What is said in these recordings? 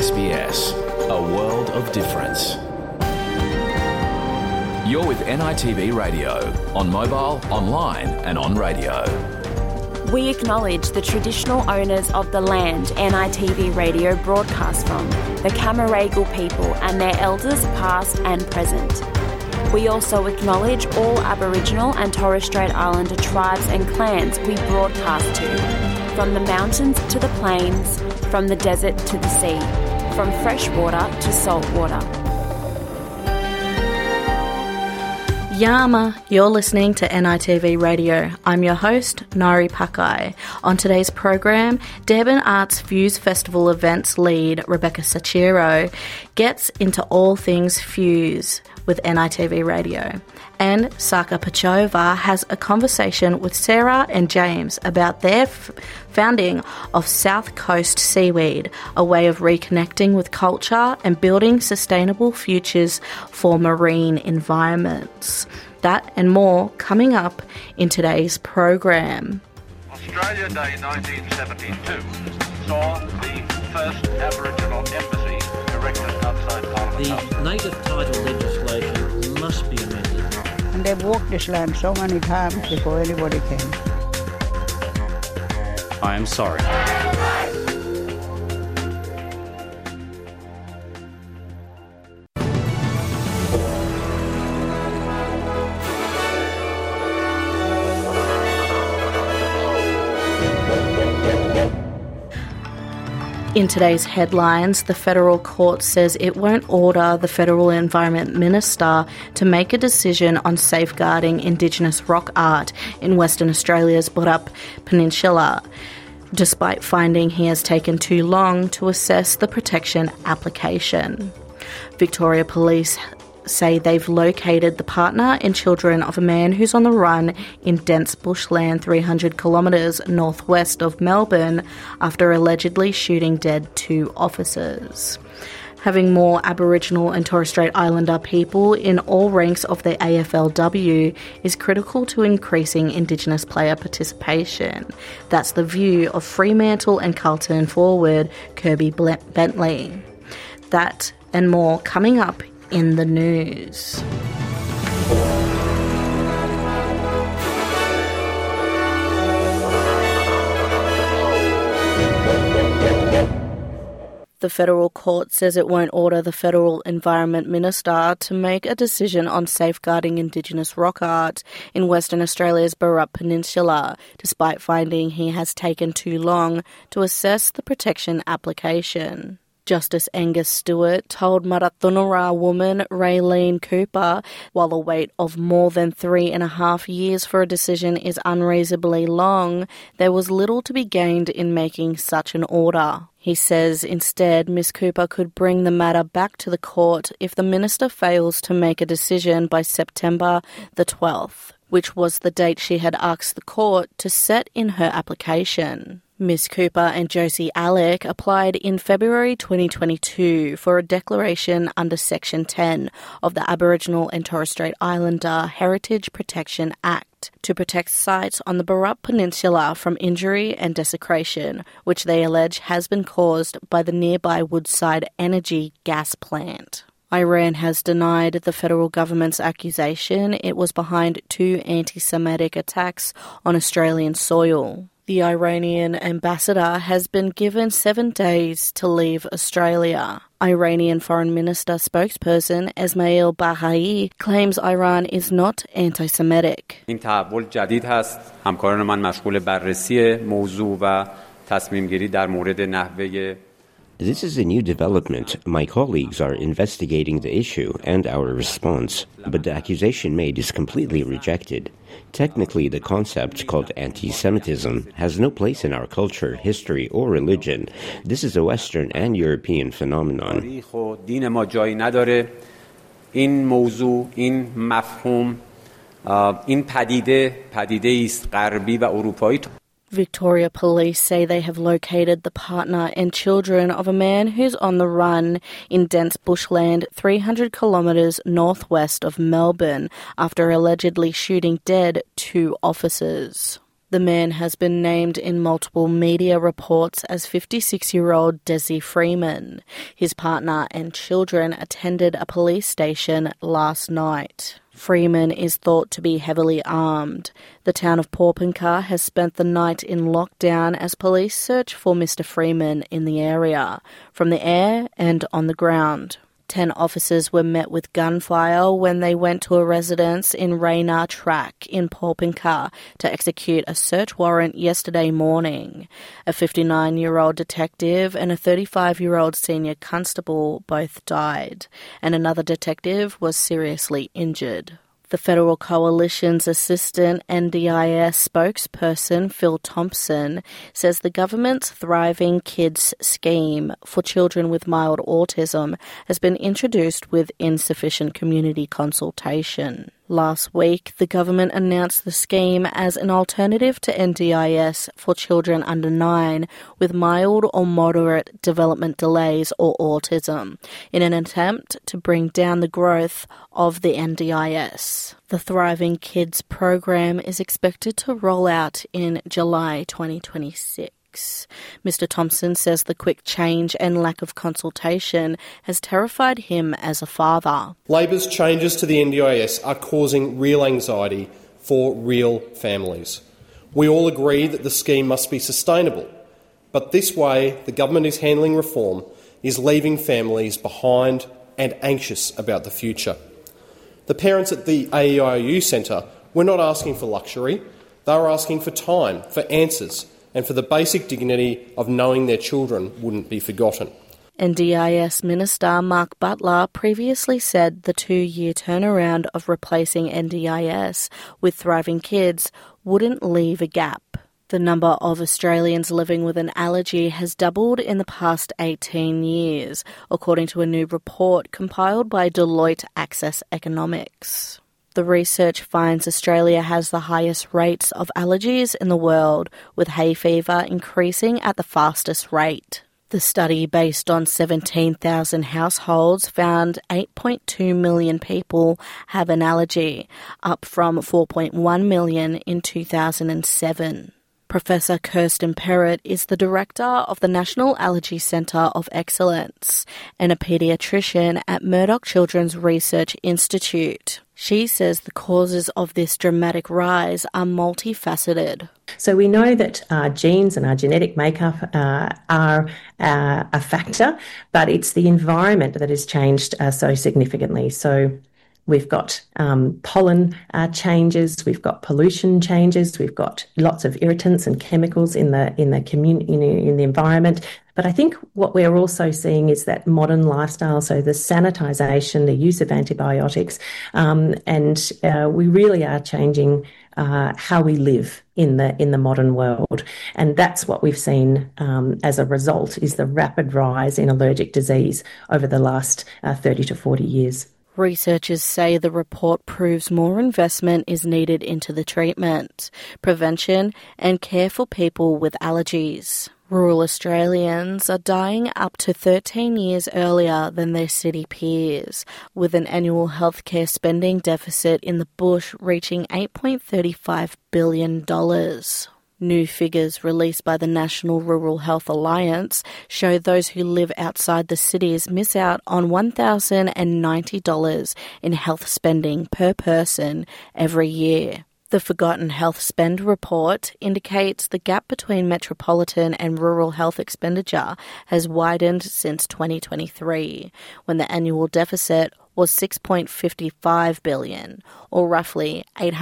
SBS, a world of difference. You're with NITV Radio, on mobile, online and on radio. We acknowledge the traditional owners of the land NITV Radio broadcasts from, the Cammeraygal people and their elders past and present. We also acknowledge all Aboriginal and Torres Strait Islander tribes and clans we broadcast to, from the mountains to the plains, from the desert to the sea, from fresh water to salt water. Yama, you're listening to NITV Radio. I'm your host, Nari Pakai. On today's program, Devon Arts Fuse Festival events lead Rebecca Sachiro gets into all things Fuse with NITV Radio. And Saka Pachova has a conversation with Sarah and James about their founding of South Coast Seaweed, a way of reconnecting with culture and building sustainable futures for marine environments. That and more coming up in today's program. Australia Day 1972 saw the first Aboriginal embassy erected outside Parliament House. The native title legislation must be amended. And they've walked this land so many times before anybody came. I am sorry. In today's headlines, the federal court says it won't order the federal environment minister to make a decision on safeguarding Indigenous rock art in Western Australia's Burrup Peninsula, despite finding he has taken too long to assess the protection application. Victoria Police say they've located the partner and children of a man who's on the run in dense bushland 300 kilometres northwest of Melbourne after allegedly shooting dead 2 officers. Having more Aboriginal and Torres Strait Islander people in all ranks of the AFLW is critical to increasing Indigenous player participation. That's the view of Fremantle and Carlton forward Kirby Bentley. That and more coming up in the news. The federal court says it won't order the federal environment minister to make a decision on safeguarding Indigenous rock art in Western Australia's Burrup Peninsula, despite finding he has taken too long to assess the protection application. Justice Angus Stewart told Marathonera woman Raylene Cooper, while the wait of more than 3.5 years for a decision is unreasonably long, there was little to be gained in making such an order. He says instead Ms Cooper could bring the matter back to the court if the minister fails to make a decision by September the 12th, which was the date she had asked the court to set in her application. Ms Cooper and Josie Alec applied in February 2022 for a declaration under Section 10 of the Aboriginal and Torres Strait Islander Heritage Protection Act to protect sites on the Burrup Peninsula from injury and desecration, which they allege has been caused by the nearby Woodside Energy gas plant. Iran has denied the federal government's accusation it was behind 2 anti-Semitic attacks on Australian soil. The Iranian ambassador has been given 7 days to leave Australia. Iranian Foreign Minister spokesperson Esmail Bahai claims Iran is not anti-Semitic. این تحول جدید هست. همکاران من مشغول بررسی موضوع و تصمیم گیری در مورد نحوه This is a new development. My colleagues are investigating the issue and our response, but the accusation made is completely rejected. Technically, the concept called anti-Semitism has no place in our culture, history, or religion. This is a Western and European phenomenon. دین ما جایی نداره. این موضوع، این مفهوم، این پدیده است غربی و اروپایی. Victoria Police say they have located the partner and children of a man who's on the run in dense bushland 300 kilometres northwest of Melbourne after allegedly shooting dead 2 officers. The man has been named in multiple media reports as 56-year-old Desi Freeman. His partner and children attended a police station last night. Freeman is thought to be heavily armed. The town of Paupinkar has spent the night in lockdown as police search for Mr. Freeman in the area, from the air and on the ground. 10 officers were met with gunfire when they went to a residence in Raynar Track in Paupinkar to execute a search warrant yesterday morning. A 59-year-old detective and a 35-year-old senior constable both died, and another detective was seriously injured. The Federal Coalition's assistant NDIS spokesperson, Phil Thompson, says the government's Thriving Kids scheme for children with mild autism has been introduced with insufficient community consultation. Last week, the government announced the scheme as an alternative to NDIS for children under 9 with mild or moderate development delays or autism, in an attempt to bring down the growth of the NDIS. The Thriving Kids program is expected to roll out in July 2026. Mr. Thompson says the quick change and lack of consultation has terrified him as a father. Labor's changes to the NDIS are causing real anxiety for real families. We all agree that the scheme must be sustainable, but this way the government is handling reform is leaving families behind and anxious about the future. The parents at the AEIU Centre were not asking for luxury, they were asking for time, for answers, and for the basic dignity of knowing their children wouldn't be forgotten. NDIS Minister Mark Butler previously said the 2-year turnaround of replacing NDIS with Thriving Kids wouldn't leave a gap. The number of Australians living with an allergy has doubled in the past 18 years, according to a new report compiled by Deloitte Access Economics. The research finds Australia has the highest rates of allergies in the world, with hay fever increasing at the fastest rate. The study, based on 17,000 households, found 8.2 million people have an allergy, up from 4.1 million in 2007. Professor Kirsten Perrott is the director of the National Allergy Centre of Excellence and a paediatrician at Murdoch Children's Research Institute. She says the causes of this dramatic rise are multifaceted. So we know that our genes and our genetic makeup are a factor, but it's the environment that has changed so significantly. So we've got pollen changes, we've got pollution changes, we've got lots of irritants and chemicals in the community, in the environment. But I think what we're also seeing is that modern lifestyle, so the sanitisation, the use of antibiotics, and we really are changing how we live in the modern world. And that's what we've seen as a result, is the rapid rise in allergic disease over the last 30 to 40 years. Researchers say the report proves more investment is needed into the treatment, prevention and care for people with allergies. Rural Australians are dying up to 13 years earlier than their city peers, with an annual healthcare spending deficit in the bush reaching $8.35 billion. New figures released by the National Rural Health Alliance show those who live outside the cities miss out on $1,090 in health spending per person every year. The Forgotten Health Spend report indicates the gap between metropolitan and rural health expenditure has widened since 2023, when the annual deficit was $6.55 billion, or roughly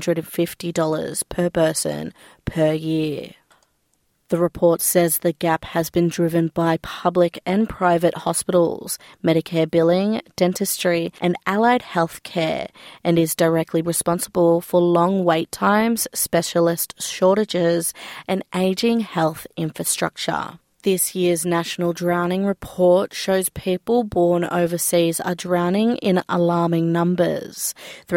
$850 per person per year. The report says the gap has been driven by public and private hospitals, Medicare billing, dentistry and allied health care, and is directly responsible for long wait times, specialist shortages and ageing health infrastructure. This year's National Drowning Report shows people born overseas are drowning in alarming numbers.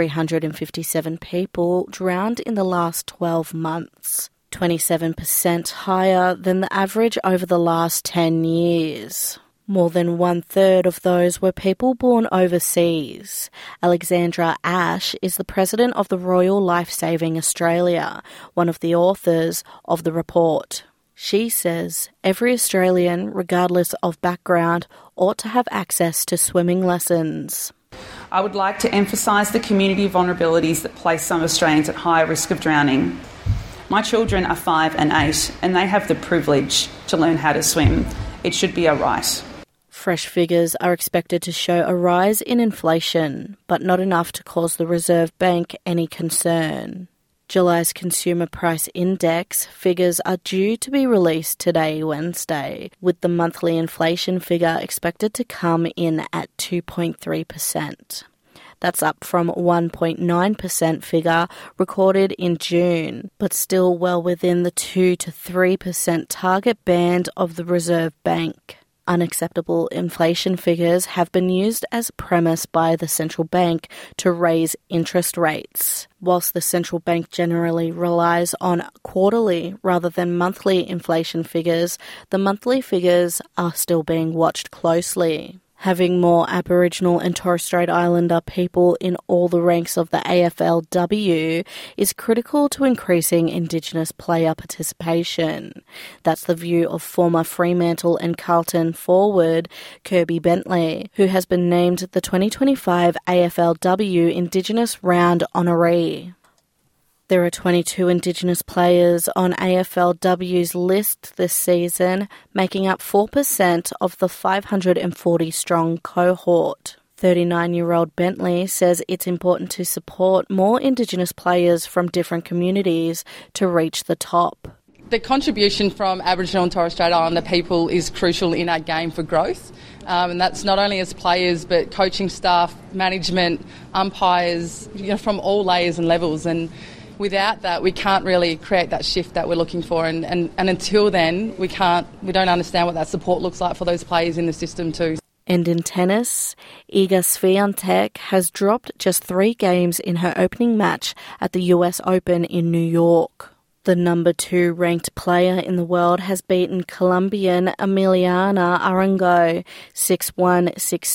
357 people drowned in the last 12 months. 27% higher than the average over the last 10 years. More than 1/3 of those were people born overseas. Alexandra Ash is the president of the Royal Lifesaving Australia, one of the authors of the report. She says every Australian, regardless of background, ought to have access to swimming lessons. I would like to emphasise the community vulnerabilities that place some Australians at high risk of drowning. My children are 5 and 8, and they have the privilege to learn how to swim. It should be a right. Fresh figures are expected to show a rise in inflation, but not enough to cause the Reserve Bank any concern. July's Consumer Price Index figures are due to be released today, Wednesday, with the monthly inflation figure expected to come in at 2.3%. That's up from 1.9% figure recorded in June, but still well within the 2 to 3% target band of the Reserve Bank. Unacceptable inflation figures have been used as a premise by the central bank to raise interest rates. Whilst the central bank generally relies on quarterly rather than monthly inflation figures, the monthly figures are still being watched closely. Having more Aboriginal and Torres Strait Islander people in all the ranks of the AFLW is critical to increasing Indigenous player participation. That's the view of former Fremantle and Carlton forward Kirby Bentley, who has been named the 2025 AFLW Indigenous Round honoree. There are 22 Indigenous players on AFLW's list this season, making up 4% of the 540-strong cohort. 39-year-old Bentley says it's important to support more Indigenous players from different communities to reach the top. The contribution from Aboriginal and Torres Strait Islander people is crucial in our game for growth. And that's not only as players, but coaching staff, management, umpires, from all layers and levels. And without that, we can't really create that shift that we're looking for, and until then, we don't understand what that support looks like for those players in the system too. And in tennis, Iga Swiatek has dropped just 3 games in her opening match at the US Open in New York. The number 2 ranked player in the world has beaten Colombian Emiliana Arango 6-1,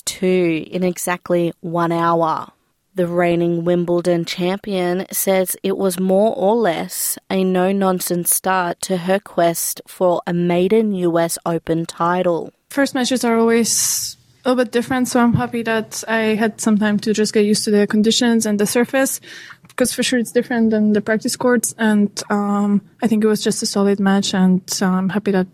6-2 in exactly 1 hour. The reigning Wimbledon champion says it was more or less a no-nonsense start to her quest for a maiden US Open title. First matches are always a little bit different, so I'm happy that I had some time to just get used to the conditions and the surface, because for sure it's different than the practice courts, and I think it was just a solid match, and I'm happy that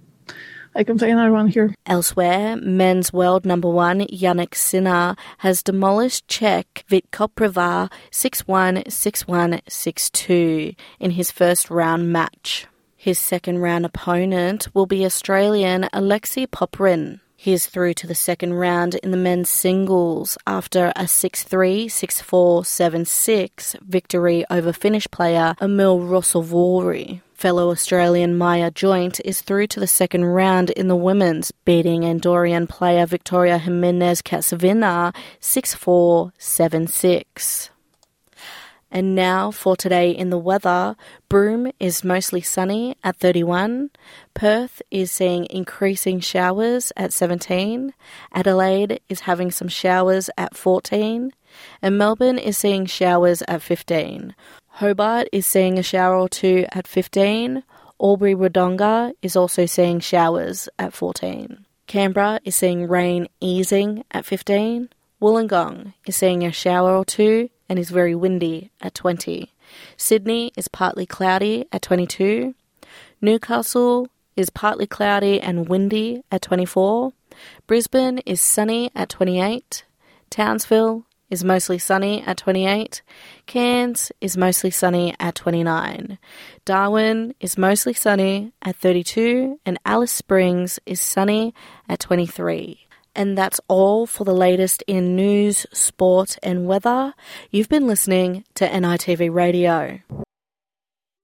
I can play another one here. Elsewhere, men's world number 1 Jannik Sinner has demolished Czech Vít Kopriva 6-1, 6-1, 6-2 in his first round match. His second round opponent will be Australian Alexei Popyrin. He is through to the second round in the men's singles after a 6-3, 6-4, 7-6 victory over Finnish player Emil Ruusuvuori. Fellow Australian Maya Joint is through to the second round in the women's, beating Andorran player Victoria Jimenez-Katsavina 6-4, 7-6. And now for today in the weather. Broome is mostly sunny at 31. Perth is seeing increasing showers at 17. Adelaide is having some showers at 14. And Melbourne is seeing showers at 15. Hobart is seeing a shower or 2 at 15. Albury-Wodonga is also seeing showers at 14. Canberra is seeing rain easing at 15. Wollongong is seeing a shower or 2 and is very windy at 20. Sydney is partly cloudy at 22. Newcastle is partly cloudy and windy at 24. Brisbane is sunny at 28. Townsville is mostly sunny at 28. Cairns is mostly sunny at 29. Darwin is mostly sunny at 32. And Alice Springs is sunny at 23. And that's all for the latest in news, sport and weather. You've been listening to NITV Radio.